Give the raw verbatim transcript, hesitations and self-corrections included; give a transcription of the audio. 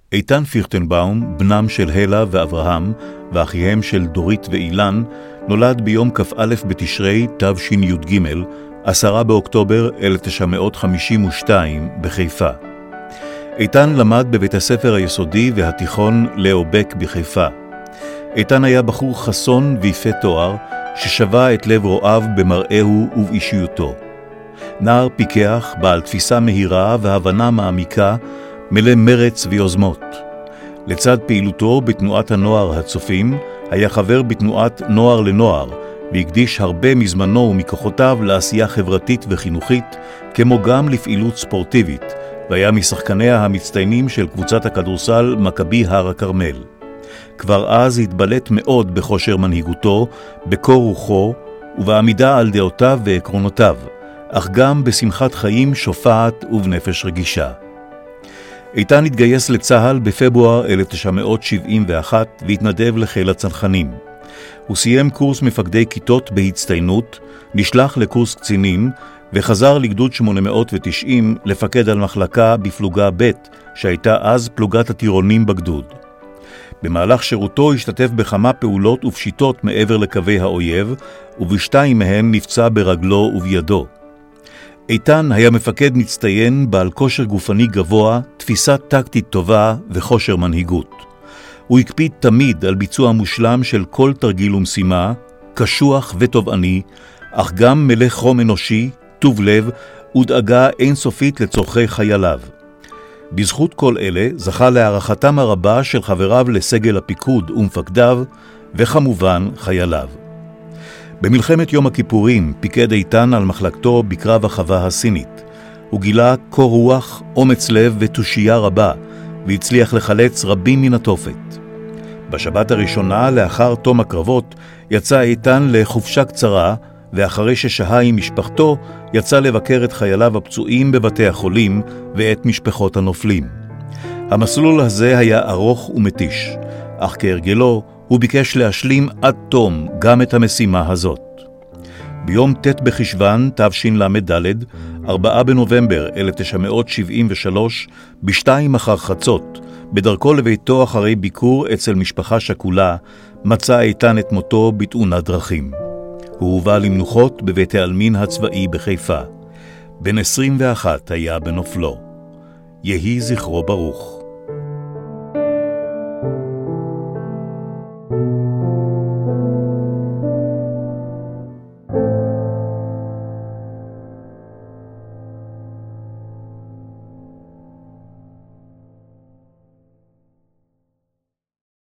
איתן פיכטנבאום, בנם של הלה ואברהם, ואחיהם של דורית ואילן, נולד ביום כ"א בתשרי תשי"ג, עשרה באוקטובר אלף תשע מאות חמישים ושתיים, בחיפה. איתן למד בבית הספר היסודי והתיכון לאו בק בחיפה. איתן היה בחור חסון ויפה תואר, ששווה את לב רועיו במראהו ובאישיותו. נער פיקח, בעל תפיסה מהירה והבנה מעמיקה, מלא מרץ ויוזמות. לצד פעילותו בתנועת הנוער הצופים, היה חבר בתנועת נוער לנוער, והקדיש הרבה מזמנו ומכוחותיו לעשייה חברתית וחינוכית, כמו גם לפעילות ספורטיבית, והיה משחקניה המצטיינים של קבוצת הכדורסל מכבי הר הכרמל. כבר אז התבלט מאוד בכושר מנהיגותו, בקור רוחו ובעמידה על דעותיו ועקרונותיו, אך גם בשמחת חיים שופעת ובנפש רגישה. איתן התגייס לצהל בפברואר אלף תשע מאות שבעים ואחת והתנדב לחיל הצנחנים. הוא סיים קורס מפקדי כיתות בהצטיינות, נשלח לקורס קצינים וחזר לגדוד שמונה מאות ותשעים לפקד על מחלקה בפלוגה ב' שהייתה אז פלוגת הטירונים בגדוד. במהלך שירותו השתתף בכמה פעולות ופשיטות מעבר לקווי האויב, ובשתיים מהן נפצע ברגלו ובידו. איתן היה מפקד מצטיין בעל כושר גופני גבוה, תפיסה טקטית טובה וכושר מנהיגות. הוא הקפיד תמיד על ביצוע מושלם של כל תרגיל ומשימה, קשוח ותובעני, אך גם מלא חום אנושי, טוב לב ודאגה אינסופית לצורכי חייליו. בזכות כל אלה זכה להערכתם הרבה של חבריו לסגל הפיקוד ומפקדיו, וכמובן חייליו. במלחמת יום הכיפורים פיקד איתן על מחלקתו בקרב החווה הסינית. הוא גילה קור רוח, אומץ לב ותושייה רבה, והצליח לחלץ רבים מן התופת. בשבת הראשונה לאחר תום הקרבות יצא איתן לחופשה קצרה, ואחרי ששהה עם משפחתו יצא לבקר את חייליו הפצועים בבתי החולים ואת משפחות הנופלים. המסלול הזה היה ארוך ומתיש, אך כהרגלו הוא ביקש להשלים עד תום גם את המשימה הזאת. ביום ט' בחשוון תשל"ד, ארבעה בנובמבר אלף תשע מאות שבעים ושלוש, בשתיים אחר חצות, בדרכו לביתו אחרי ביקור אצל משפחה שכולה, מצא איתן את מותו בתאונת דרכים. הוא הובא למנוחות בבית העלמין הצבאי בחיפה. בן עשרים ואחת היה בנופלו. יהי זכרו ברוך.